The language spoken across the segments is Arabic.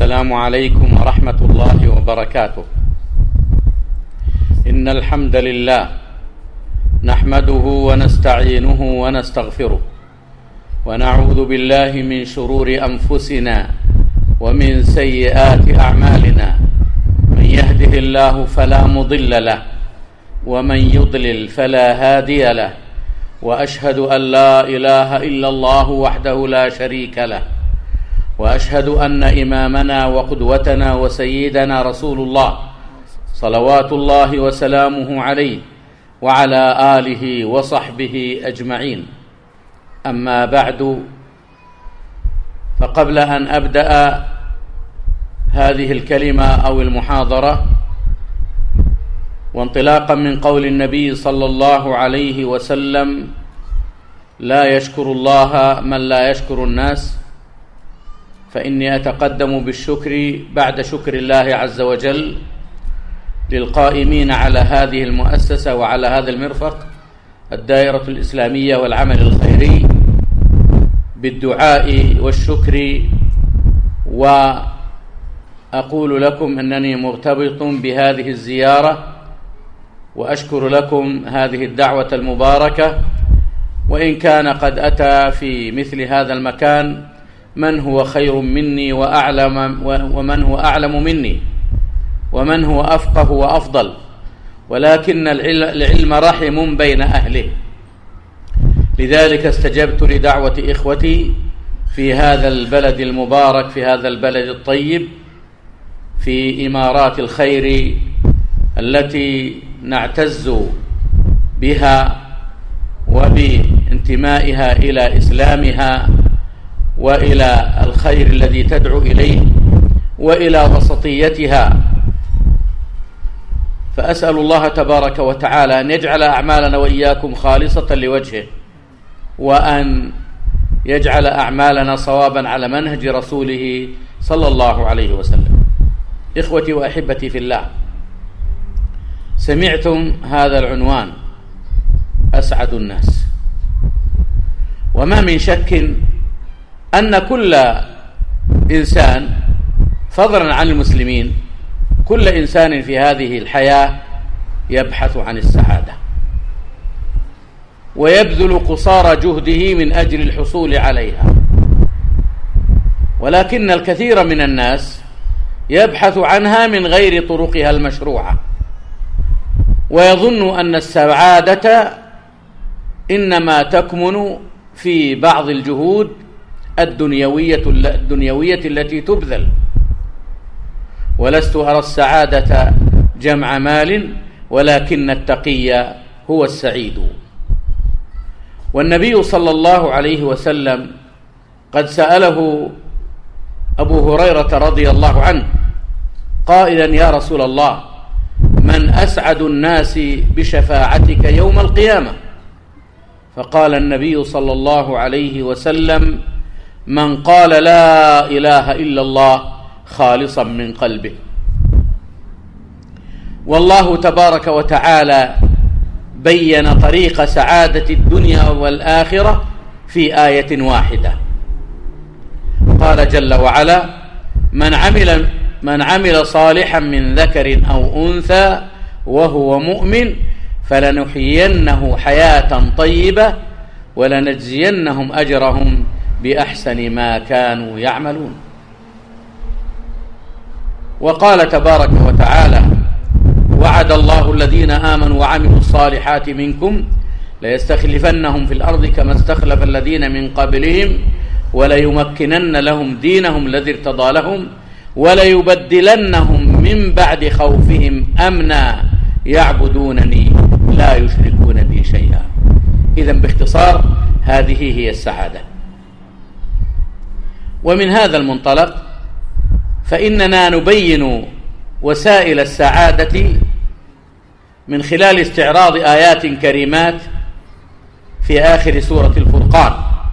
السلام عليكم ورحمة الله وبركاته. إن الحمد لله نحمده ونستعينه ونستغفره، ونعوذ بالله من شرور أنفسنا ومن سيئات أعمالنا. من يهده الله فلا مضل له، ومن يضلل فلا هادي له، وأشهد أن لا إله إلا الله وحده لا شريك له، وأشهد أن إمامنا وقدوتنا وسيدنا رسول الله صلوات الله وسلامه عليه وعلى آله وصحبه أجمعين. أما بعد، فقبل أن أبدأ هذه الكلمة أو المحاضرة، وانطلاقا من قول النبي صلى الله عليه وسلم: لا يشكر الله من لا يشكر الناس، فإني أتقدم بالشكر بعد شكر الله عز وجل للقائمين على هذه المؤسسة وعلى هذا المرفق الدائرة الإسلامية والعمل الخيري بالدعاء والشكر. وأقول لكم أنني مرتبط بهذه الزيارة، وأشكر لكم هذه الدعوة المباركة، وإن كان قد أتى في مثل هذا المكان من هو خير مني وأعلم، ومن هو أعلم مني، ومن هو أفقه وأفضل، ولكن العلم رحم بين أهله. لذلك استجبت لدعوة إخوتي في هذا البلد المبارك، في هذا البلد الطيب، في إمارات الخير التي نعتز بها وبانتمائها إلى إسلامها وإلى الخير الذي تدعو إليه وإلى وسطيتها. فأسأل الله تبارك وتعالى أن يجعل أعمالنا وإياكم خالصة لوجهه، وأن يجعل أعمالنا صوابا على منهج رسوله صلى الله عليه وسلم. إخوتي وأحبتي في الله، سمعتم هذا العنوان: أسعد الناس. وما من شك أن كل إنسان، فضلا عن المسلمين، كل إنسان في هذه الحياة يبحث عن السعادة، ويبذل قصارى جهده من أجل الحصول عليها. ولكن الكثير من الناس يبحث عنها من غير طرقها المشروعة، ويظن أن السعادة إنما تكمن في بعض الجهود الدنيوية التي تبذل. ولست أرى السعادة جمع مال، ولكن التقي هو السعيد. والنبي صلى الله عليه وسلم قد سأله أبو هريرة رضي الله عنه قائلا: يا رسول الله، من أسعد الناس بشفاعتك يوم القيامة؟ فقال النبي صلى الله عليه وسلم: من قال لا إله إلا الله خالصا من قلبه. والله تبارك وتعالى بين طريق سعادة الدنيا والآخرة في آية واحدة. قال جل وعلا: من عمل صالحا من ذكر أو أنثى وهو مؤمن فلنحيينه حياة طيبة ولنجزينهم أجرهم بأحسن ما كانوا يعملون. وقال تبارك وتعالى: وعد الله الذين آمنوا وعملوا الصالحات منكم ليستخلفنهم في الأرض كما استخلف الذين من قبلهم وليمكنن لهم دينهم الذي ارتضى لهم وليبدلنهم من بعد خوفهم أمنا يعبدونني لا يشركون بي شيئا. إذن باختصار هذه هي السعادة. ومن هذا المنطلق فإننا نبين وسائل السعادة من خلال استعراض آيات كريمات في آخر سورة الفرقان.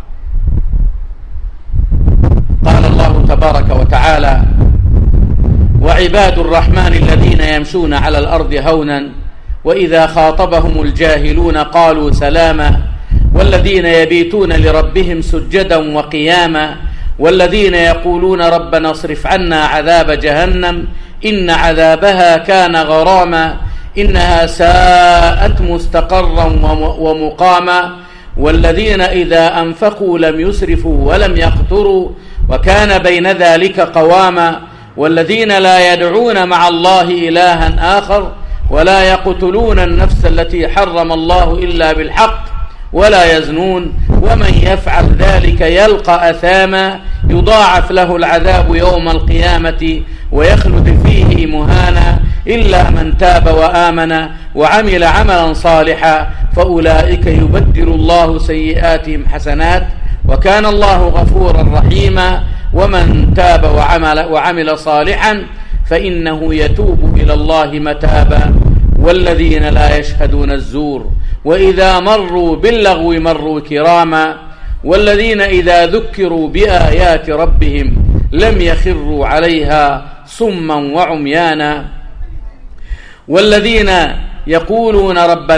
قال الله تبارك وتعالى: وعباد الرحمن الذين يمشون على الأرض هونا وإذا خاطبهم الجاهلون قالوا سلاما والذين يبيتون لربهم سجدا وقياما والذين يقولون ربنا اصرف عنا عذاب جهنم إن عذابها كان غراما إنها ساءت مستقرا ومقاما والذين إذا أنفقوا لم يسرفوا ولم يقتروا وكان بين ذلك قواما والذين لا يدعون مع الله إلها آخر ولا يقتلون النفس التي حرم الله إلا بالحق ولا يزنون ومن يفعل ذلك يلقى أثاما يضاعف له العذاب يوم القيامة ويخلد فيه مهانا إلا من تاب وآمن وعمل عملا صالحا فأولئك يبدل الله سيئاتهم حسنات وكان الله غفورا رحيما ومن تاب وعمل صالحا فإنه يتوب إلى الله متابا والذين لا يشهدون الزور وإذا مروا باللغو مروا كراما والذين إذا ذكروا بآيات ربهم لم يخروا عليها صما وعميانا والذين يقولون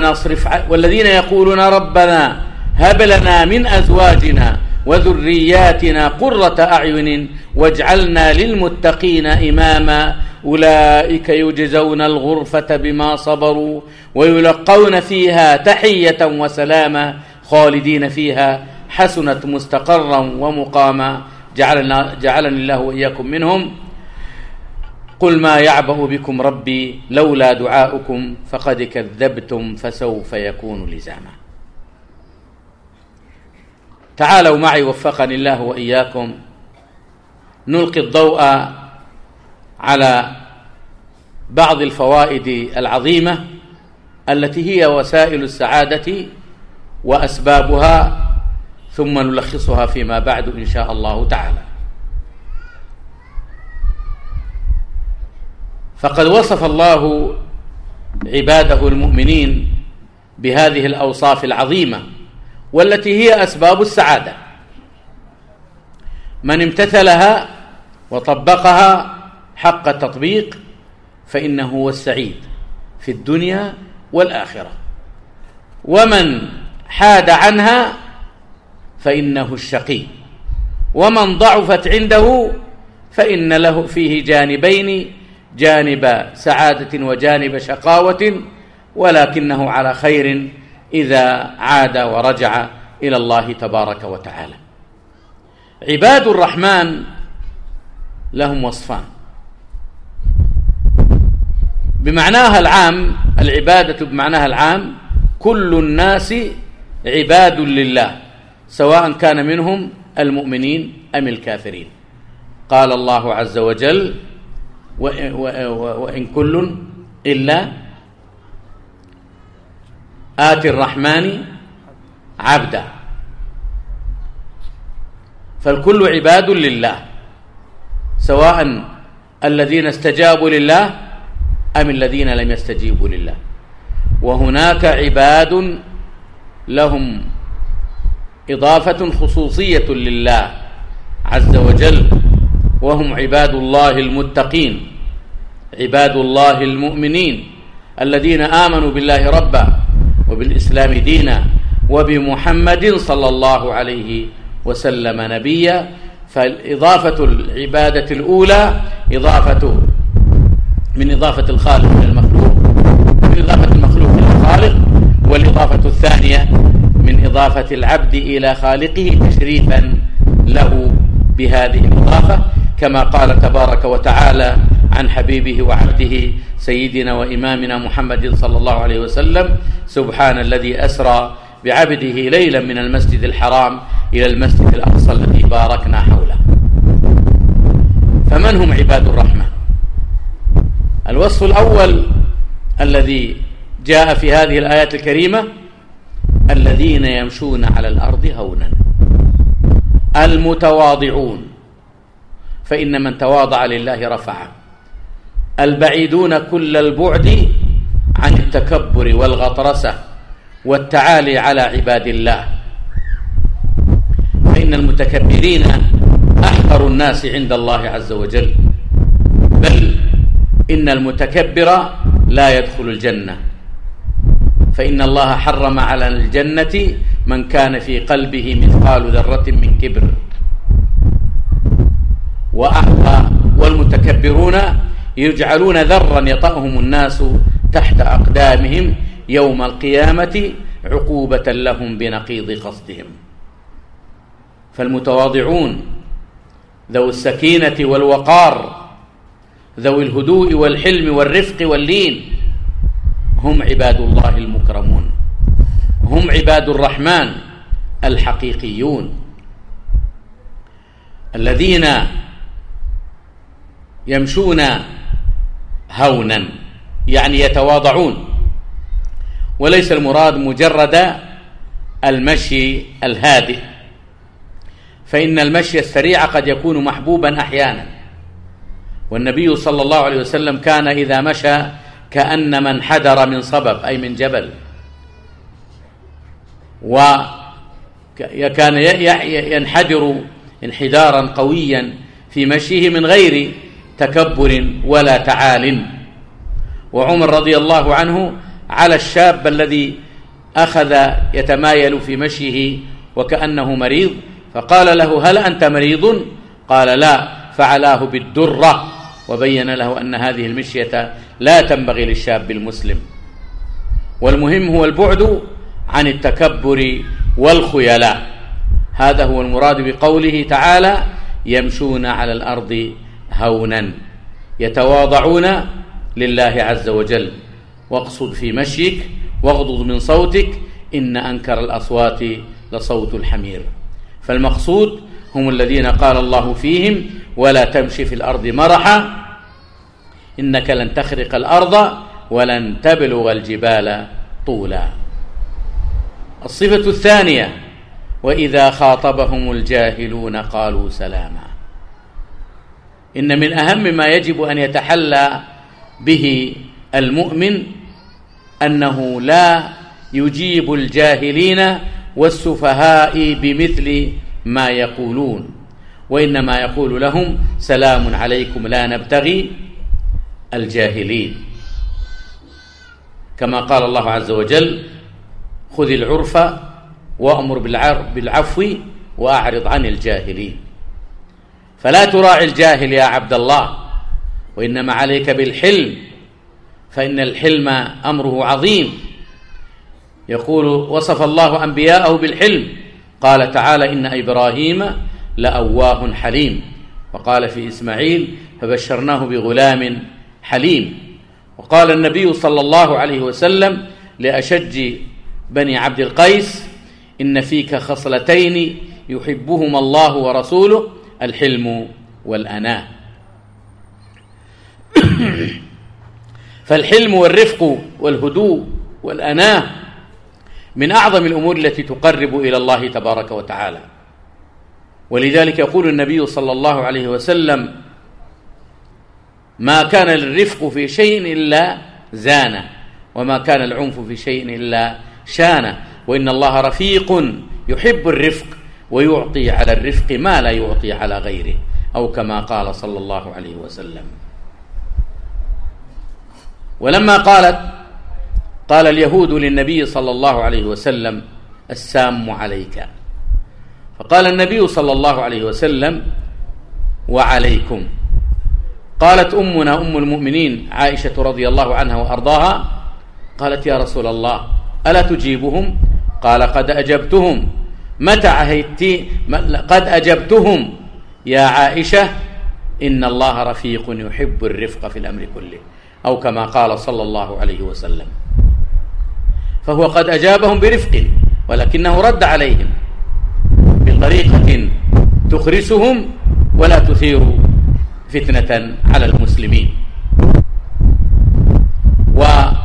ربنا هب لنا من أزواجنا وذرياتنا قرة أعين واجعلنا للمتقين إماما أولئك يجزون الغرفة بما صبروا ويلقون فيها تحية وسلاما خالدين فيها حسنت مستقرا ومقاما جعلني الله وإياكم منهم قل ما يعبأ بكم ربي لولا دعاؤكم فقد كذبتم فسوف يكون لزاما. تعالوا معي وفقني الله وإياكم نلقي الضوء على بعض الفوائد العظيمة التي هي وسائل السعادة وأسبابها ثم نلخصها فيما بعد إن شاء الله تعالى. فقد وصف الله عباده المؤمنين بهذه الأوصاف العظيمة والتي هي أسباب السعادة. من امتثلها وطبقها حق التطبيق فإنه هو السعيد في الدنيا والآخرة ومن حاد عنها فإنه الشقي ومن ضعفت عنده فإن له فيه جانبين جانب سعادة وجانب شقاوة ولكنه على خير إذا عاد ورجع إلى الله تبارك وتعالى. عباد الرحمن لهم وصفان بمعناها العام، العبادة بمعناها العام كل الناس عباد لله سواء كان منهم المؤمنين أم الكافرين. قال الله عز وجل وإن كل إلا آتي الرحمن عبدا، فالكل عباد لله سواء الذين استجابوا لله أم الذين لم يستجيبوا لله. وهناك عباد لهم إضافة خصوصية لله عز وجل وهم عباد الله المتقين، عباد الله المؤمنين الذين آمنوا بالله ربا وبالإسلام دينا وبمحمد صلى الله عليه وسلم نبيا. فالإضافة العبادة الأولى إضافة من إضافة الخالق إلى المخلوق، من إضافة المخلوق إلى الخالق، والإضافة الثانية من إضافة العبد إلى خالقه تشريفا له بهذه الإضافة، كما قال تبارك وتعالى عن حبيبه وعبده سيدنا وإمامنا محمد صلى الله عليه وسلم: سبحان الذي أسرى بعبده ليلا من المسجد الحرام إلى المسجد الأقصى الذي باركنا حوله. فمن هم عباد الرحمن؟ الوصف الأول الذي جاء في هذه الآيات الكريمة: الذين يمشون على الأرض هونا، المتواضعون، فإن من تواضع لله رفعه، البعيدون كل البعد عن التكبر والغطرسة والتعالي على عباد الله، فإن المتكبرين أحقر الناس عند الله عز وجل، بل إن المتكبر لا يدخل الجنة، فإن الله حرم على الجنة من كان في قلبه مثقال ذرة من كبر. والمتكبرون يجعلون ذرا يطأهم الناس تحت أقدامهم يوم القيامة عقوبة لهم بنقيض قصدهم. فالمتواضعون ذوي السكينة والوقار ذوي الهدوء والحلم والرفق واللين هم عباد الله المكرمون، هم عباد الرحمن الحقيقيون الذين يمشون هونا، يعني يتواضعون، وليس المراد مجرد المشي الهادئ، فإن المشي السريع قد يكون محبوبا أحيانا. والنبي صلى الله عليه وسلم كان إذا مشى كأنما انحدر من صبب أي من جبل، وكان ينحدر انحدارا قويا في مشيه من غير تكبر ولا تعال. وعمر رضي الله عنه على الشاب الذي أخذ يتمايل في مشيه وكأنه مريض، فقال له: هل أنت مريض؟ قال: لا، فعلاه بالدرة، وبين له أن هذه المشية لا تنبغي للشاب المسلم. والمهم هو البعد عن التكبر والخيلاء، هذا هو المراد بقوله تعالى: يمشون على الأرض هونا، يتواضعون لله عز وجل. واقصد في مشيك واغضض من صوتك، إن أنكر الأصوات لصوت الحمير. فالمقصود هم الذين قال الله فيهم: ولا تمشي في الأرض مرحا إنك لن تخرق الأرض ولن تبلغ الجبال طولا. الصفة الثانية: وإذا خاطبهم الجاهلون قالوا سلاما. إن من أهم ما يجب أن يتحلى به المؤمن أنه لا يجيب الجاهلين والسفهاء بمثل ما يقولون، وإنما يقول لهم: سلام عليكم لا نبتغي الجاهلين، كما قال الله عز وجل: خذ العرف وأمر بالعفو وأعرض عن الجاهلين. فلا تراعي الجاهل يا عبد الله، وإنما عليك بالحلم، فإن الحلم أمره عظيم. يقول: وصف الله أنبياءه بالحلم، قال تعالى: إن إبراهيم لأواه حليم. وقال في إسماعيل: فبشرناه بغلام حليم. وقال النبي صلى الله عليه وسلم لأشج بني عبد القيس: إن فيك خصلتين يحبهما الله ورسوله، الحلم والأناة. فالحلم والرفق والهدوء والأناة من أعظم الأمور التي تقرب إلى الله تبارك وتعالى. ولذلك يقول النبي صلى الله عليه وسلم: ما كان الرفق في شيء إلا زانه، وما كان العنف في شيء إلا شانه، وإن الله رفيق يحب الرفق ويعطي على الرفق ما لا يعطي على غيره، أو كما قال صلى الله عليه وسلم. ولما قال اليهود للنبي صلى الله عليه وسلم: السام عليك، فقال النبي صلى الله عليه وسلم: وعليكم. قالت أمنا أم المؤمنين عائشة رضي الله عنها وأرضاها: قالت: يا رسول الله ألا تجيبهم؟ قال: قد أجبتهم. متى عهدت؟ قد أجبتهم يا عائشة، إن الله رفيق يحب الرفق في الأمر كله، أو كما قال صلى الله عليه وسلم. فهو قد أجابهم برفق، ولكنه رد عليهم بطريقة تخرسهم ولا تثير فتنة على المسلمين. ويقول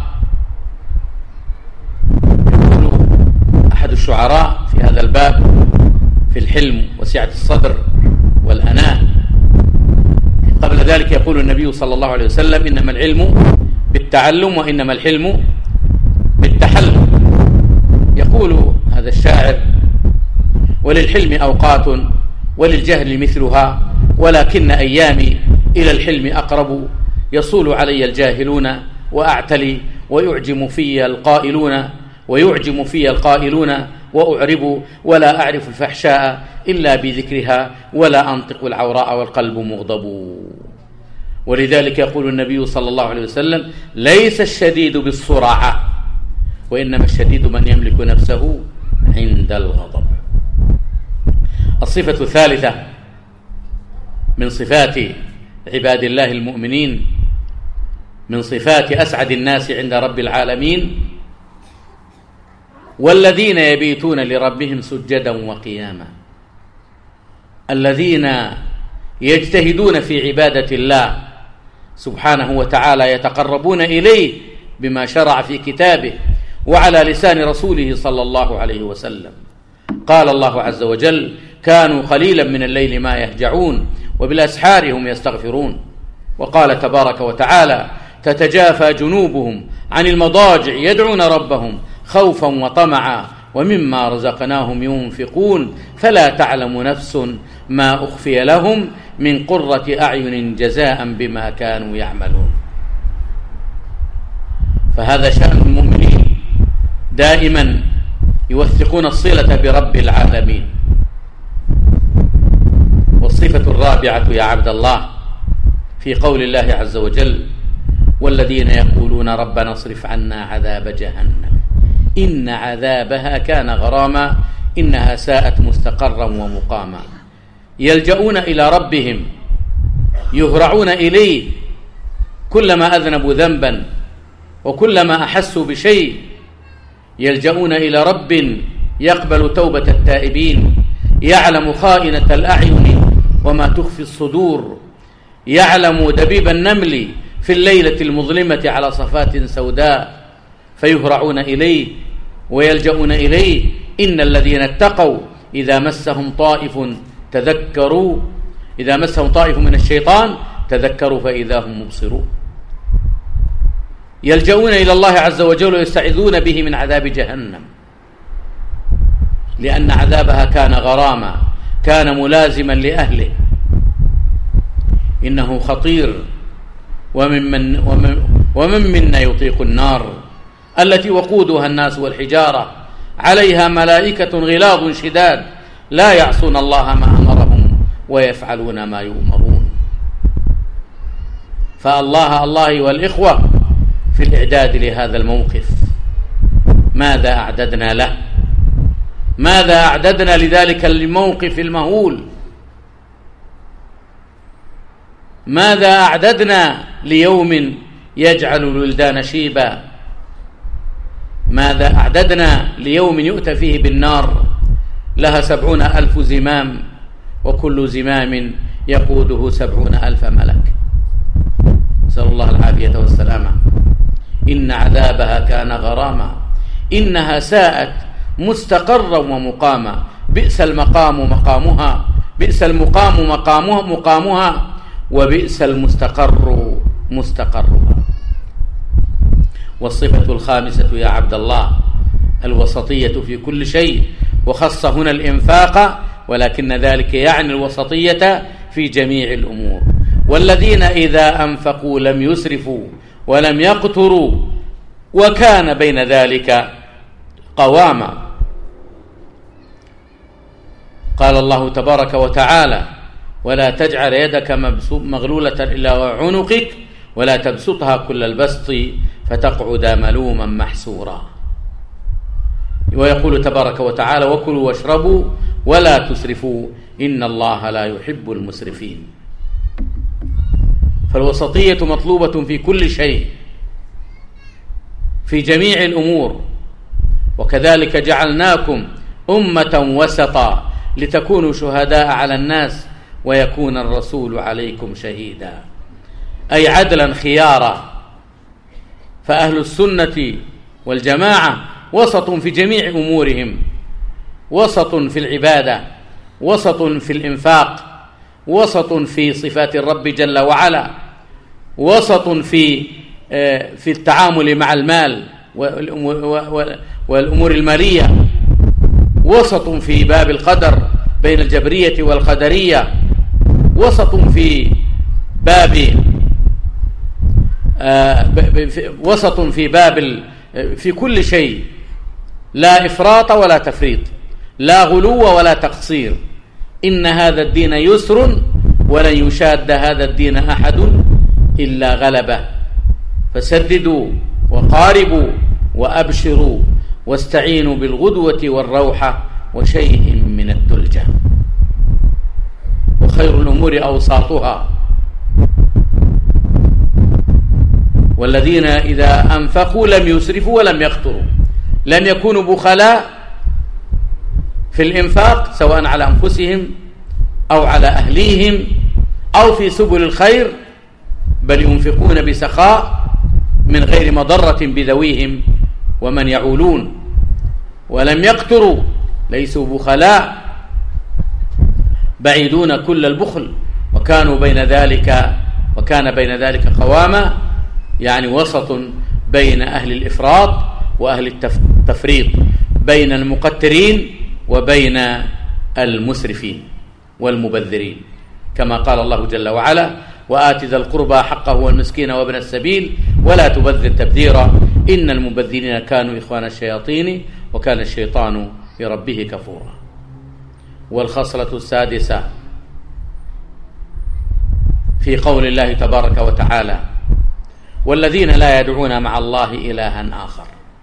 أحد الشعراء في هذا الباب في الحلم وسعة الصدر والأناة، قبل ذلك يقول النبي صلى الله عليه وسلم: إنما العلم بالتعلم وإنما الحلم بالتحلم. يقول هذا الشاعر: وللحلم أوقات وللجهل مثلها، ولكن أيامي إلى الحلم أقرب، يصول علي الجاهلون وأعتلي ويعجم في القائلون وأعرب ولا أعرف الفحشاء إلا بذكرها ولا أنطق العوراء والقلب مغضب. ولذلك يقول النبي صلى الله عليه وسلم: ليس الشديد بالصراعة، وإنما الشديد من يملك نفسه عند الغضب. الصفة الثالثة من صفات عباد الله المؤمنين، من صفات أسعد الناس عند رب العالمين: والذين يبيتون لربهم سجدا وقياما. الذين يجتهدون في عبادة الله سبحانه وتعالى، يتقربون إليه بما شرع في كتابه وعلى لسان رسوله صلى الله عليه وسلم. قال الله عز وجل: كانوا قليلا من الليل ما يهجعون وبالأسحار هم يستغفرون. وقال تبارك وتعالى: تتجافى جنوبهم عن المضاجع يدعون ربهم خوفا وطمعا ومما رزقناهم ينفقون فلا تعلم نفس ما أخفي لهم من قرة أعين جزاء بما كانوا يعملون. فهذا شأن المؤمنين، دائما يوثقون الصلة برب العالمين. والصفة الرابعة يا عبد الله في قول الله عز وجل: والذين يقولون ربنا اصرف عنا عذاب جهنم إن عذابها كان غراما إنها ساءت مستقرا ومقاما. يلجؤون إلى ربهم، يهرعون إليه كلما أذنبوا ذنبا وكلما أحسوا بشيء، يلجؤون إلى رب يقبل توبة التائبين، يعلم خائنة الأعين وما تخفي الصدور، يعلم دبيب النمل في الليلة المظلمة على صفات سوداء، فيهرعون إليه ويلجؤون إليه. إن الذين اتقوا إذا مسهم طائف من الشيطان تذكروا فإذا هم مبصرون. يلجؤون إلى الله عز وجل ويستعيذون به من عذاب جهنم، لأن عذابها كان غراما، كان ملازما لأهله، إنه خطير. ومن منا يطيق النار التي وقودها الناس والحجارة عليها ملائكة غلاظ شداد لا يعصون الله ما أمرهم ويفعلون ما يؤمرون. فالله والإخوة في الإعداد لهذا الموقف. ماذا أعددنا له؟ ماذا أعددنا لذلك الموقف المهول؟ ماذا أعددنا ليوم يجعل الولدان شيبا؟ ماذا أعددنا ليوم يؤتى فيه بالنار لها 70,000 زمام وكل زمام يقوده 70,000 ملك؟ نسأل الله العافية والسلامة. إن عذابها كان غراما إنها ساءت مستقرا ومقاما. بئس المقام مقامها، بئس المقام مقامها، وبئس المستقر مستقرها. والصفة الخامسة يا عبد الله الوسطية في كل شيء، وخص هنا الإنفاق، ولكن ذلك يعني الوسطية في جميع الأمور. والذين إذا أنفقوا لم يسرفوا ولم يقتروا وكان بين ذلك قواما. قال الله تبارك وتعالى: ولا تجعل يدك مغلولة إلى عنقك ولا تبسطها كل البسط فتقعد ملوما محسورا. ويقول تبارك وتعالى: وكلوا واشربوا ولا تسرفوا إن الله لا يحب المسرفين. فالوسطية مطلوبة في كل شيء في جميع الأمور. وكذلك جعلناكم أمة وسطا لتكونوا شهداء على الناس ويكون الرسول عليكم شهيدا، أي عدلا خيارا. فأهل السنة والجماعة وسط في جميع أمورهم، وسط في العبادة، وسط في الإنفاق، وسط في صفات الرب جل وعلا، وسط في التعامل مع المال والأمور المالية، وسط في باب القدر بين الجبرية والقدرية، وسط في باب في كل شيء. لا إفراط ولا تفريط، لا غلو ولا تقصير. إن هذا الدين يسر ولن يشاد هذا الدين أحد إلا غلبه، فسددوا وقاربوا وأبشروا واستعينوا بالغدوة والروحة وشيء من الدلجة، وخير الأمور أوساطها. والذين إذا أنفقوا لم يسرفوا ولم يقتروا، لم يكونوا بخلاء في الإنفاق سواء على أنفسهم أو على أهليهم أو في سبل الخير، بل ينفقون بسخاء من غير مضرة بذويهم ومن يعولون. ولم يقتروا، ليسوا بخلاء، بعيدون كل البخل، وكان بين ذلك قواما، يعني وسط بين أهل الإفراط وأهل التفريط، بين المقترين وبين المسرفين والمبذرين، كما قال الله جل وعلا: وآت ذا القربى حقه والمسكين وابن السبيل ولا تبذر تبذيرا إن المبذرين كانوا إخوان الشياطين وكان الشيطان لربه كفورا. والخصلة السادسة في قول الله تبارك وتعالى: والذين لا يدعون مع الله إلها آخر،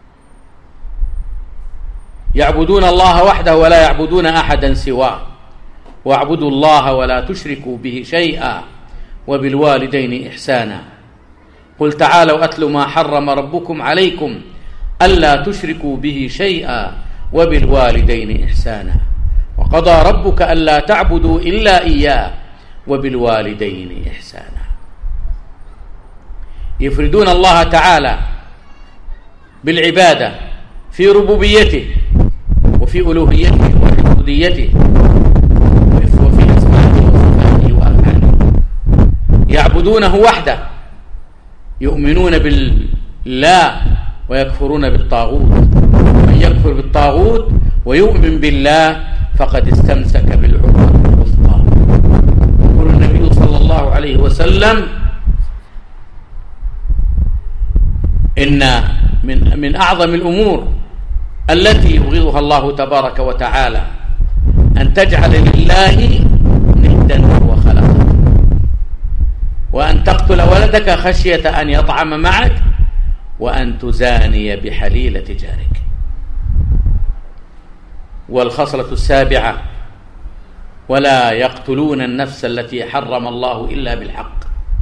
يعبدون الله وحده ولا يعبدون أحدا سواه، واعبدوا الله ولا تشركوا به شيئا وبالوالدين إحسانا. قل تعالوا أتل ما حرم ربكم عليكم ألا تشركوا به شيئا وبالوالدين إحسانا وقضى ربك ألا تعبدوا إلا إياه وبالوالدين إحسانا. يفردون الله تعالى بالعبادة في ربوبيته وفي ألوهيته وعبوديته وفي أسمائه وصفاته وأفعاله. يعبدونه وحده، يؤمنون بالله ويكفرون بالطاغوت. من يكفر بالطاغوت ويؤمن بالله فقد استمسك بالعروة الوثقى. يقول النبي صلى الله عليه وسلم: إن من أعظم الأمور التي يبغضها الله تبارك وتعالى أن تجعل لله ندا وهو خلقك، وأن تقتل ولدك خشية أن يطعم معك، وأن تزاني بحليلة جارك. والخصلة السابعة: ولا يقتلون النفس التي حرم الله إلا بالحق.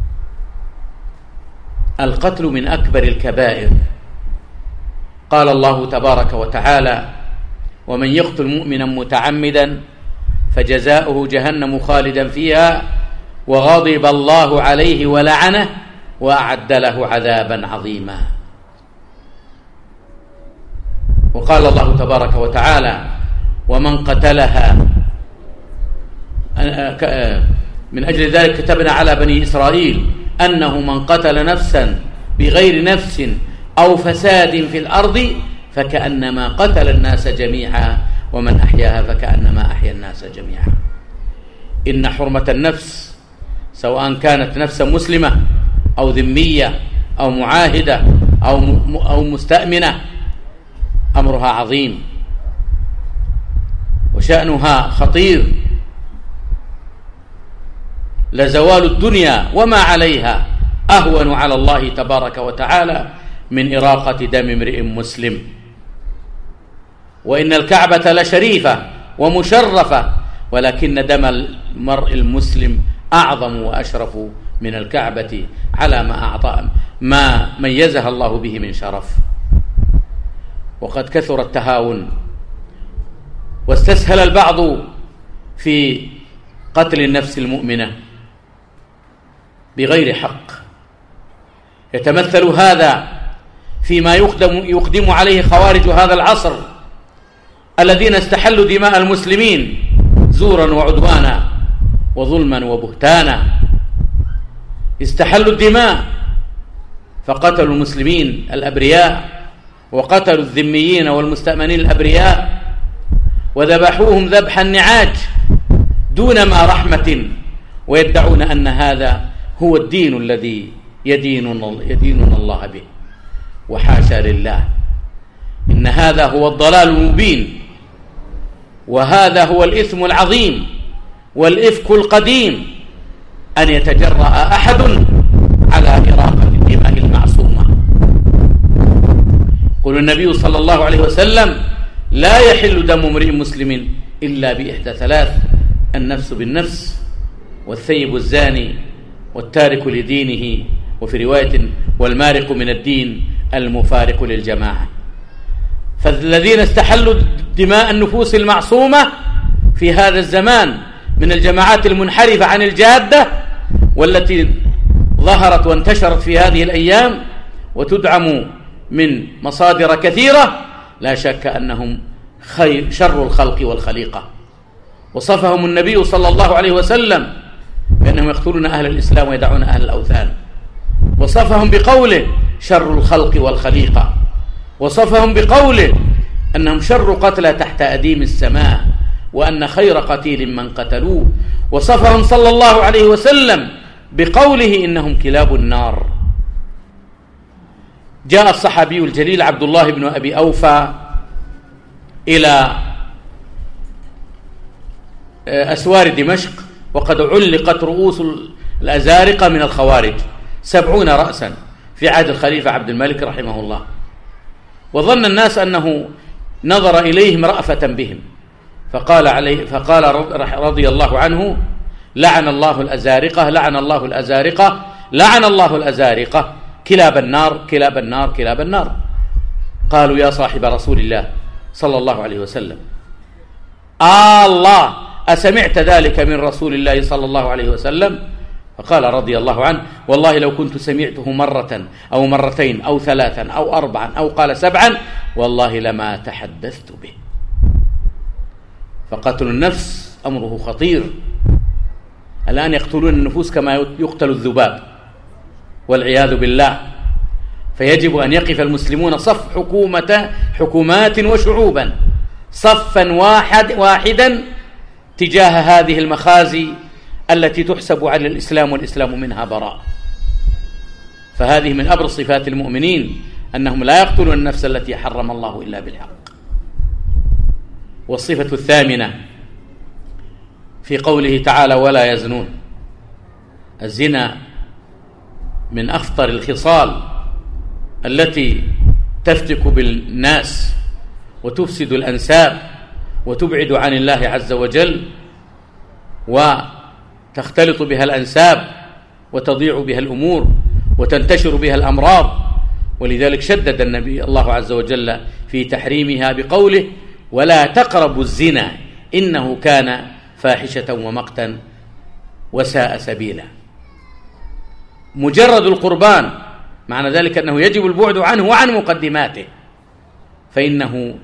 القتل من أكبر الكبائر. قال الله تبارك وتعالى: ومن يقتل مؤمنا متعمدا فجزاؤه جهنم خالدا فيها وغضب الله عليه ولعنه وأعد له عذابا عظيما. وقال الله تبارك وتعالى: ومن قتلها من أجل ذلك كتبنا على بني إسرائيل أنه من قتل نفسا بغير نفس أو فساد في الأرض فكأنما قتل الناس جميعا ومن أحياها فكأنما أحيا الناس جميعا. إن حرمة النفس سواء كانت نفسا مسلمة أو ذمية أو معاهدة أو مستأمنة أمرها عظيم وشأنها خطير، لزوال الدنيا وما عليها أهون على الله تبارك وتعالى من إراقة دم امرئ مسلم. وإن الكعبة لشريفة ومشرفة، ولكن دم المرء المسلم أعظم وأشرف من الكعبة على ما ميزها الله به من شرف. وقد كثر التهاون واستسهل البعض في قتل النفس المؤمنة بغير حق. يتمثل هذا فيما يقدم عليه خوارج هذا العصر الذين استحلوا دماء المسلمين زورا وعدوانا وظلما وبهتانا. استحلوا الدماء فقتلوا المسلمين الأبرياء وقتلوا الذميين والمستأمنين الأبرياء وذبحوهم ذبح النعاج دون ما رحمة، ويدعون أن هذا هو الدين الذي يديننا الله به. وحاشا لله، إن إن هذا هو الضلال المبين، وهذا هو الإثم العظيم والإفك القديم، أن يتجرأ أحد على إراقة الدماء المعصومة. يقول النبي صلى الله عليه وسلم: لا يحل دم امرئ مسلم إلا بإحدى ثلاث: النفس بالنفس، والثيب الزاني، والتارك لدينه، وفي رواية: والمارق من الدين المفارق للجماعة. فالذين استحلوا دماء النفوس المعصومة في هذا الزمان من الجماعات المنحرفة عن الجادة، والتي ظهرت وانتشرت في هذه الأيام وتدعم من مصادر كثيرة، لا شك أنهم شر الخلق والخليقة. وصفهم النبي صلى الله عليه وسلم بأنهم يقتلون أهل الإسلام ويدعون أهل الأوثان، وصفهم بقوله: شر الخلق والخليقة، وصفهم بقوله: أنهم شر قتلى تحت أديم السماء، وأن خير قتيل من قتلوه. وصفهم صلى الله عليه وسلم بقوله: إنهم كلاب النار. جاء الصحابي الجليل عبد الله بن أبي أوفى إلى أسوار دمشق وقد علقت رؤوس الأزارقة من الخوارج 70 رأسا في عهد الخليفة عبد الملك رحمه الله، وظن الناس أنه نظر إليهم رأفة بهم، فقال رضي الله عنه: لعن الله الأزارقة، لعن الله الأزارقة، لعن الله الأزارقة، كلاب النار، كلاب النار، كلاب النار. قالوا: يا صاحب رسول الله صلى الله عليه وسلم، الله أسمعت ذلك من رسول الله صلى الله عليه وسلم؟ فقال رضي الله عنه: والله لو كنت سمعته مرة أو مرتين أو ثلاثا أو أربعا أو قال 7 والله لما تحدثت به. فقتل النفس أمره خطير. الآن يقتلون النفوس كما يقتل الذباب والعياذ بالله. فيجب أن يقف المسلمون صف حكومات وشعوبا صفا واحدا تجاه هذه المخازي التي تحسب على الإسلام والإسلام منها براء. فهذه من أبرز صفات المؤمنين أنهم لا يقتلون النفس التي حرم الله إلا بالحق. والصفة الثامنة في قوله تعالى: ولا يزنون. الزنا من أخطر الخصال التي تفتك بالناس وتفسد الأنساب وتبعد عن الله عز وجل وتختلط بها الأنساب وتضيع بها الأمور وتنتشر بها الأمراض. ولذلك شدد النبي الله عز وجل في تحريمها بقوله: ولا تقربوا الزنا إنه كان فاحشة ومقتا وساء سبيلا. مجرد القربان معنى ذلك أنه يجب البعد عنه وعن مقدماته، فإنه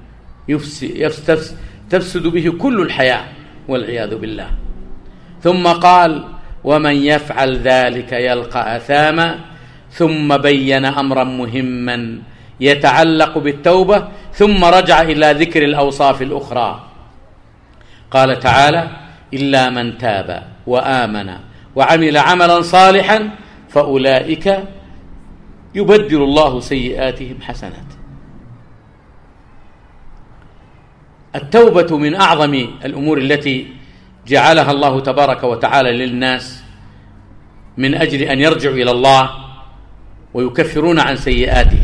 تفسد به كل الحياة والعياذ بالله. ثم قال: ومن يفعل ذلك يلقى أثاما. ثم بين أمرا مهما يتعلق بالتوبة، ثم رجع إلى ذكر الأوصاف الأخرى. قال تعالى: إلا من تاب وآمن وعمل عملا صالحا فأولئك يبدل الله سيئاتهم حسنات. التوبة من أعظم الأمور التي جعلها الله تبارك وتعالى للناس من أجل أن يرجعوا إلى الله ويكفرون عن سيئاتهم.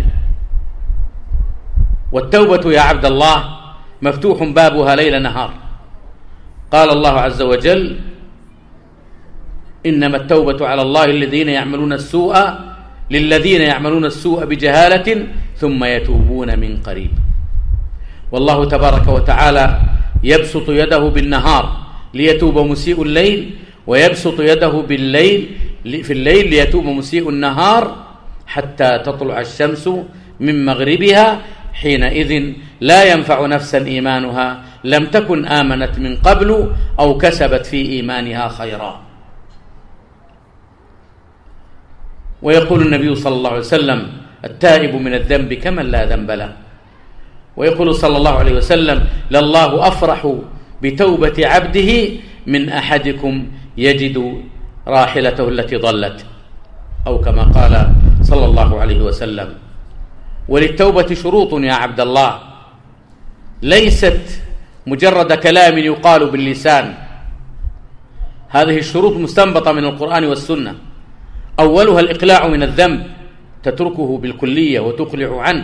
والتوبة يا عبد الله مفتوح بابها ليل نهار. قال الله عز وجل: إنما التوبة على الله للذين يعملون السوء بجهالة ثم يتوبون من قريب. والله تبارك وتعالى يبسط يده بالنهار ليتوب مسيء الليل، ويبسط يده في الليل ليتوب مسيء النهار حتى تطلع الشمس من مغربها، حينئذ لا ينفع نفسا إيمانها لم تكن آمنت من قبل أو كسبت في إيمانها خيرا. ويقول النبي صلى الله عليه وسلم: التائب من الذنب كمن لا ذنب له. ويقول صلى الله عليه وسلم: لله أفرح بتوبة عبده من أحدكم يجد راحلته التي ضلت، أو كما قال صلى الله عليه وسلم. وللتوبة شروط يا عبد الله. ليست مجرد كلام يقال باللسان، هذه الشروط مستنبطة من القرآن والسنة. أولها الإقلاع من الذنب، تتركه بالكلية وتقلع عنه.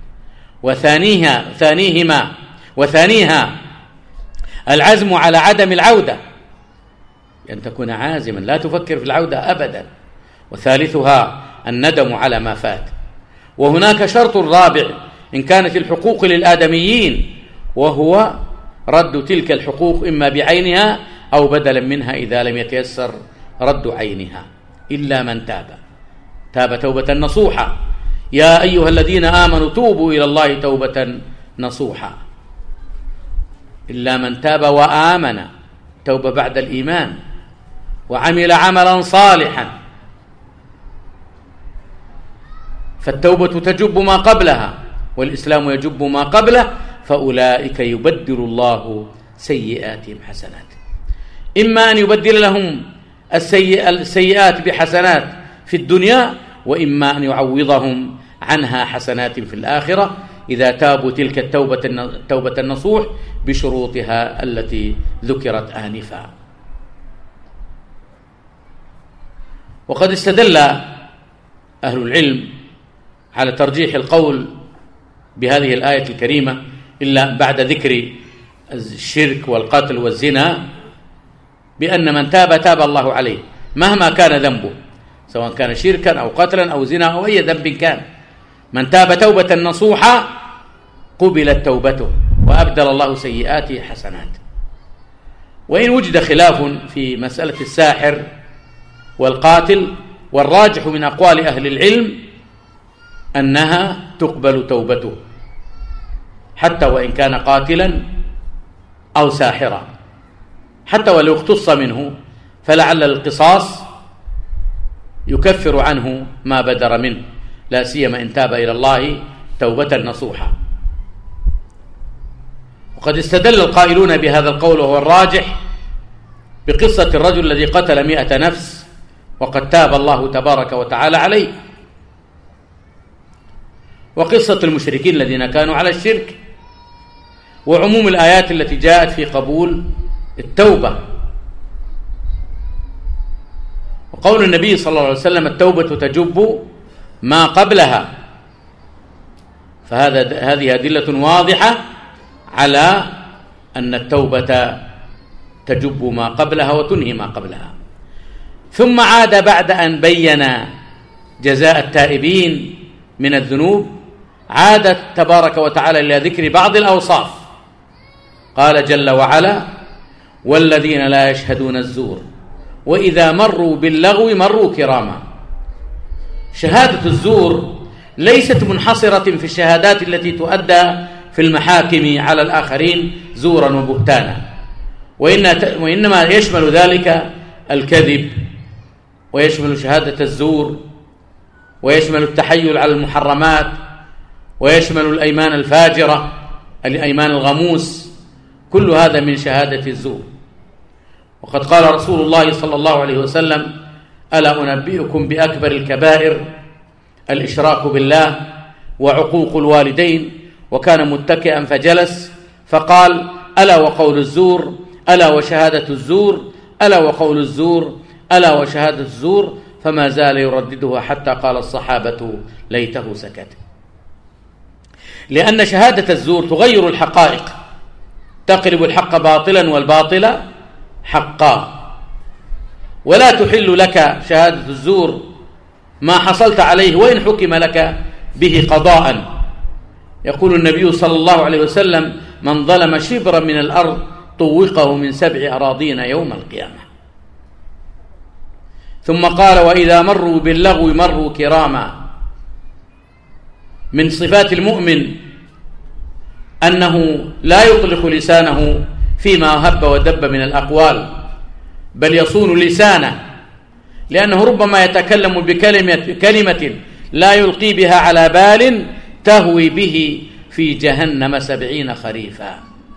وثانيها العزم على عدم العودة، أن تكون عازما لا تفكر في العودة أبدا. وثالثها الندم على ما فات. وهناك شرط رابع إن كانت الحقوق للآدميين، وهو رد تلك الحقوق إما بعينها أو بدلا منها إذا لم يتيسر رد عينها، إلا من تاب توبة نصوحا. يا أيها الذين آمنوا توبوا إلى الله توبة نصوحا. إلا من تاب وآمن، توبة بعد الإيمان، وعمل عملا صالحا، فالتوبة تجب ما قبلها، والإسلام يجب ما قبله، فأولئك يبدل الله سيئاتهم حسنات. إما أن يبدل لهم السيئات بحسنات في الدنيا، وإما أن يعوضهم عنها حسنات في الآخرة إذا تابوا تلك التوبة النصوح بشروطها التي ذكرت آنفا. وقد استدل أهل العلم على ترجيح القول بهذه الآية الكريمة إلا بعد ذكر الشرك والقتل والزنا، بأن من تاب الله عليه مهما كان ذنبه، سواء كان شركا أو قتلا أو زنا أو أي ذنب كان. من تاب توبة نصوحا قبلت توبته وأبدل الله سيئاته حسنات. وإن وجد خلاف في مسألة الساحر والقاتل، والراجح من أقوال أهل العلم أنها تقبل توبته حتى وإن كان قاتلا أو ساحرا، حتى ولو اختص منه، فلعل القصاص يكفر عنه ما بدر منه، لا سيما إن تاب إلى الله توبة نصوحا. وقد استدل القائلون بهذا القول وهو الراجح بقصة الرجل الذي قتل 100 نفس وقد تاب الله تبارك وتعالى عليه، وقصة المشركين الذين كانوا على الشرك، وعموم الآيات التي جاءت في قبول التوبة، وقول النبي صلى الله عليه وسلم التوبة تجب ما قبلها. هذه أدلة واضحة على أن التوبة تجب ما قبلها وتنهي ما قبلها. ثم عاد بعد أن بين جزاء التائبين من الذنوب، عاد تبارك وتعالى إلى ذكر بعض الأوصاف. قال جل وعلا: والذين لا يشهدون الزور وإذا مروا باللغو مروا كراما. شهادة الزور ليست منحصرة في الشهادات التي تؤدى في المحاكم على الآخرين زورا وبهتانا، وإنما يشمل ذلك الكذب، ويشمل شهادة الزور، ويشمل التحيل على المحرمات، ويشمل الأيمان الفاجرة، الأيمان الغموس، كل هذا من شهادة الزور. وقد قال رسول الله صلى الله عليه وسلم: ألا أنبئكم بأكبر الكبائر؟ الإشراك بالله وعقوق الوالدين. وكان متكئا فجلس فقال: ألا وقول الزور، ألا وشهادة الزور، ألا وقول الزور، ألا وشهادة الزور، فما زال يرددها حتى قال الصحابة: ليته سكت. لأن شهادة الزور تغير الحقائق، تقلب الحق باطلا والباطل حقا، ولا تحل لك شهادة الزور ما حصلت عليه وإن حكم لك به قضاء. يقول النبي صلى الله عليه وسلم: من ظلم شبرا من الأرض طوقه من 7 أراضين يوم القيامة. ثم قال: وإذا مروا باللغو مروا كراما. من صفات المؤمن أنه لا يطلق لسانه فيما هب ودب من الأقوال، بل يصون لسانه، لأنه ربما يتكلم بكلمة لا يلقي بها على بال تهوي به في جهنم 70 خريفا.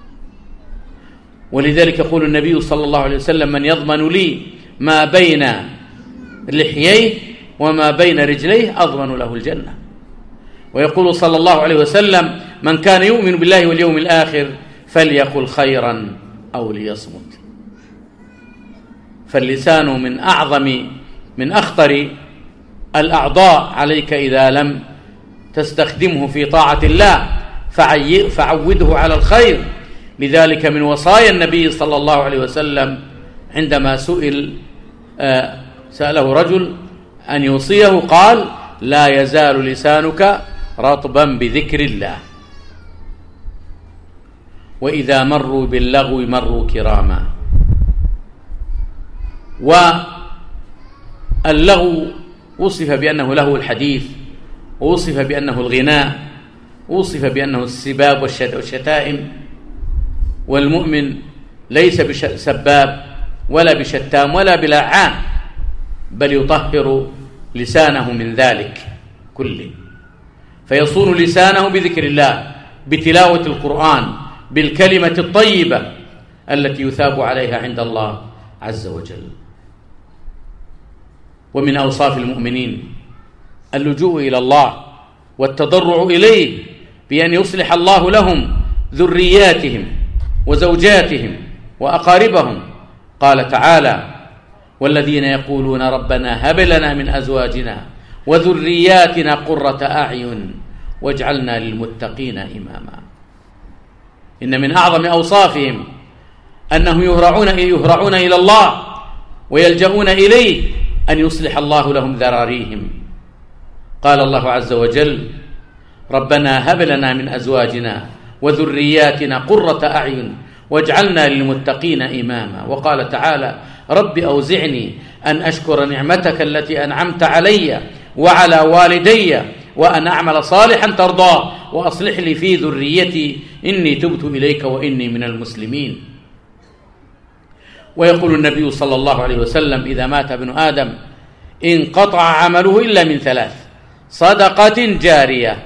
ولذلك يقول النبي صلى الله عليه وسلم: من يضمن لي ما بين لحييه وما بين رجليه أضمن له الجنة. ويقول صلى الله عليه وسلم: من كان يؤمن بالله واليوم الآخر فليقل خيرا أو ليصمت. فاللسان من أخطر الأعضاء عليك إذا لم تستخدمه في طاعة الله، فعوده على الخير. لذلك من وصايا النبي صلى الله عليه وسلم عندما سأله رجل أن يوصيه قال: لا يزال لسانك رطبا بذكر الله، وإذا مروا باللغو مروا كراما. واللغو وصف بأنه لهو الحديث، ووصف بأنه الغناء، ووصف بأنه السباب والشتائم. والمؤمن ليس بسباب ولا بشتام ولا بلعان، بل يطهر لسانه من ذلك كله، فيصون لسانه بذكر الله، بتلاوة القرآن، بالكلمة الطيبة التي يثاب عليها عند الله عز وجل. ومن أوصاف المؤمنين اللجوء إلى الله والتضرع إليه بأن يصلح الله لهم ذرياتهم وزوجاتهم وأقاربهم. قال تعالى: والذين يقولون ربنا هب لنا من أزواجنا وذرياتنا قرة أعين واجعلنا للمتقين إماما. إن من أعظم أوصافهم أنهم يهرعون إلى الله ويلجؤون إليه أن يصلح الله لهم ذراريهم. قال الله عز وجل: ربنا هب لنا من أزواجنا وذرياتنا قرة أعين واجعلنا للمتقين إماما. وقال تعالى: رب أوزعني أن أشكر نعمتك التي أنعمت علي وعلى والدي وأن أعمل صالحا ترضاه وأصلح لي في ذريتي إني تبت إليك وإني من المسلمين. ويقول النبي صلى الله عليه وسلم: إذا مات ابن آدم انقطع عمله إلا من ثلاث: صدقة جارية،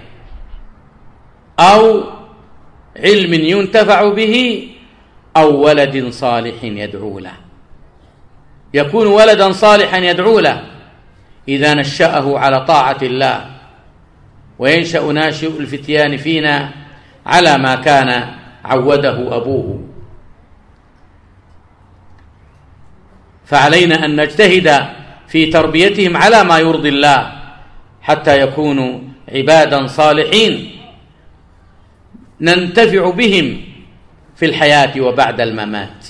أو علم ينتفع به، أو ولد صالح يدعو له. يكون ولدا صالحا يدعو له إذا نشأه على طاعة الله، وينشأ ناشئ الفتيان فينا على ما كان عوده أبوه. فعلينا أن نجتهد في تربيتهم على ما يرضي الله حتى يكونوا عبادا صالحين ننتفع بهم في الحياة وبعد الممات.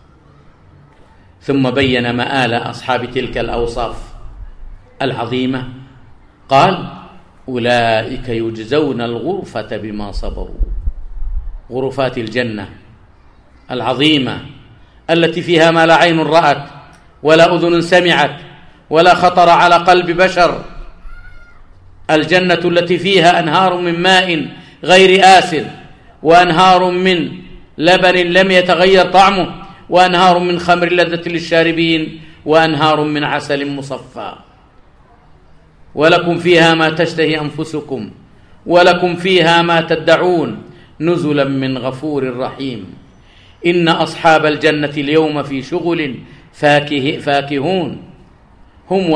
ثم بين مآل أصحاب تلك الأوصاف العظيمة، قال: أولئك يجزون الغرفة بما صبروا. غرفات الجنة العظيمة التي فيها ما لا عين رأت ولا أذن سمعت ولا خطر على قلب بشر. الجنة التي فيها أنهار من ماء غير آسن، وأنهار من لبن لم يتغير طعمه، وأنهار من خمر لذة للشاربين، وأنهار من عسل مصفى. ولكم فيها ما تشتهي أنفسكم ولكم فيها ما تدعون نزلا من غفور رحيم. إن أصحاب الجنة اليوم في شغل فاكهون، هم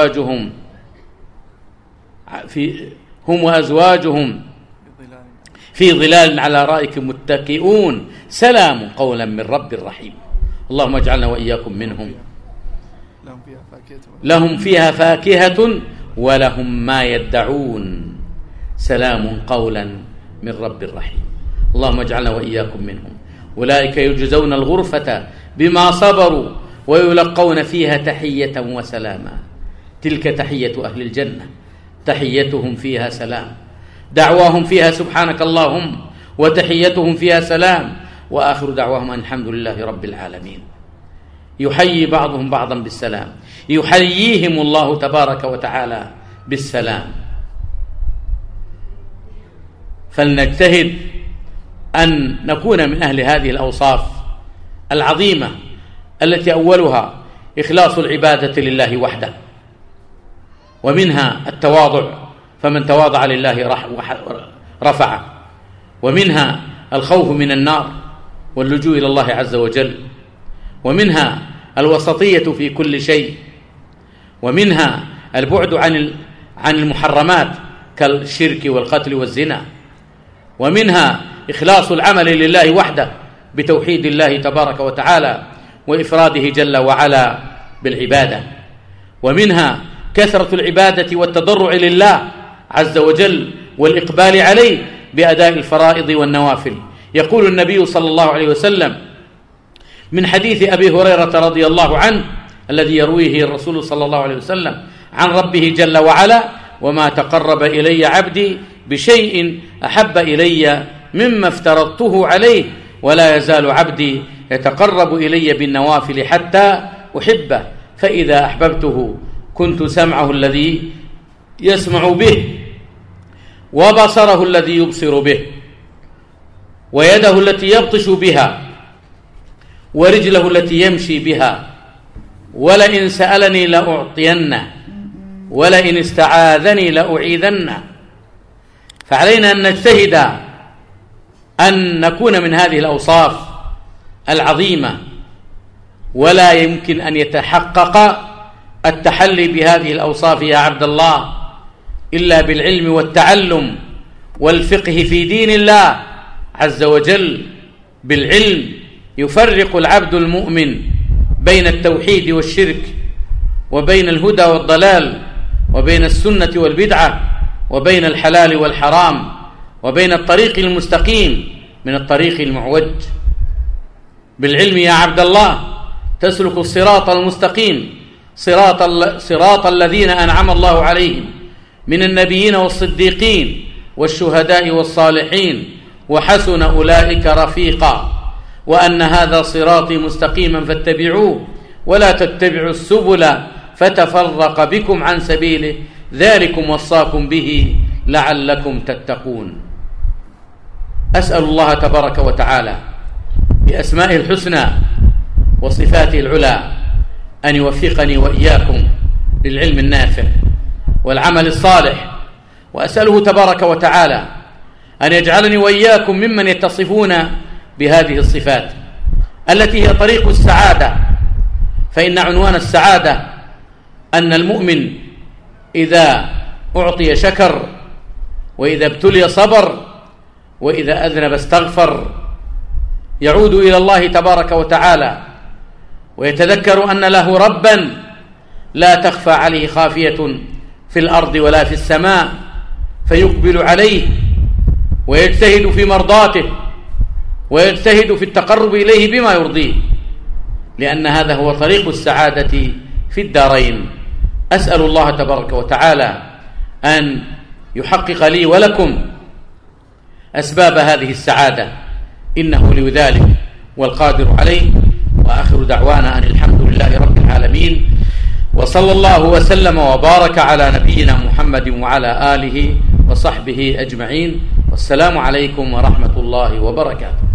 وأزواجهم في ظلال على رائك متكئون، سلام قولا من رب رحيم. اللهم اجعلنا وإياكم منهم. لهم فيها فاكهة ولهم ما يدعون، سلام قولا من رب رحيم. اللهم اجعلنا وإياكم منهم. أولئك يجزون الغرفة بما صبروا ويلقون فيها تحية وسلاما. تلك تحية أهل الجنة، تحيتهم فيها سلام، دعواهم فيها سبحانك اللهم، وتحيتهم فيها سلام، وآخر دعواهم أن الحمد لله رب العالمين. يحيي بعضهم بعضا بالسلام، يحييهم الله تبارك وتعالى بالسلام. فلنجتهد أن نكون من أهل هذه الأوصاف العظيمة التي أولها إخلاص العبادة لله وحده، ومنها التواضع، فمن تواضع لله رفعه، ومنها الخوف من النار واللجوء إلى الله عز وجل، ومنها الوسطية في كل شيء، ومنها البعد عن المحرمات كالشرك والقتل والزنا، ومنها إخلاص العمل لله وحده بتوحيد الله تبارك وتعالى وإفراده جل وعلا بالعبادة، ومنها كثرة العبادة والتضرع لله عز وجل والإقبال عليه بأداء الفرائض والنوافل. يقول النبي صلى الله عليه وسلم من حديث أبي هريرة رضي الله عنه الذي يرويه الرسول صلى الله عليه وسلم عن ربه جل وعلا: وما تقرب إلي عبدي بشيء أحب إلي مما افترضته عليه، ولا يزال عبدي يتقرب إلي بالنوافل حتى أحبه، فإذا أحببته كنت سمعه الذي يسمع به، وبصره الذي يبصر به، ويده التي يبطش بها، ورجله التي يمشي بها، ولئن سألني لأعطينه، ولئن استعاذني لأعيذنه. فعلينا أن نجتهد أن نكون من هذه الأوصاف العظيمة، ولا يمكن أن يتحقق التحلي بهذه الأوصاف يا عبد الله إلا بالعلم والتعلم والفقه في دين الله عز وجل. بالعلم يفرق العبد المؤمن بين التوحيد والشرك، وبين الهدى والضلال، وبين السنة والبدعة، وبين الحلال والحرام، وبين الطريق المستقيم من الطريق المعوج. بالعلم يا عبد الله تسلك الصراط المستقيم، صراط الذين أنعم الله عليهم من النبيين والصديقين والشهداء والصالحين، وحسن أولئك رفيقا. وأن هذا صراطي مستقيما فاتبعوه ولا تتبعوا السبل فتفرق بكم عن سبيله، ذلكم وصاكم به لعلكم تتقون. أسأل الله تبارك وتعالى بأسمائه الحسنى وصفاته العلى أن يوفقني وإياكم للعلم النافع والعمل الصالح، وأسأله تبارك وتعالى أن يجعلني وإياكم ممن يتصفون بهذه الصفات التي هي طريق السعادة. فإن عنوان السعادة أن المؤمن إذا أعطي شكر، وإذا ابتلي صبر، وإذا أذنب استغفر، يعود إلى الله تبارك وتعالى ويتذكر أن له ربا لا تخفى عليه خافية في الأرض ولا في السماء، فيقبل عليه ويجتهد في مرضاته ويجتهد في التقرب إليه بما يرضيه، لأن هذا هو طريق السعادة في الدارين. أسأل الله تبارك وتعالى أن يحقق لي ولكم أسباب هذه السعادة، إنه لي ذلك والقادر عليه. وآخر دعوانا أن الحمد لله رب العالمين، وصلى الله وسلم وبارك على نبينا محمد وعلى آله وصحبه أجمعين، والسلام عليكم ورحمة الله وبركاته.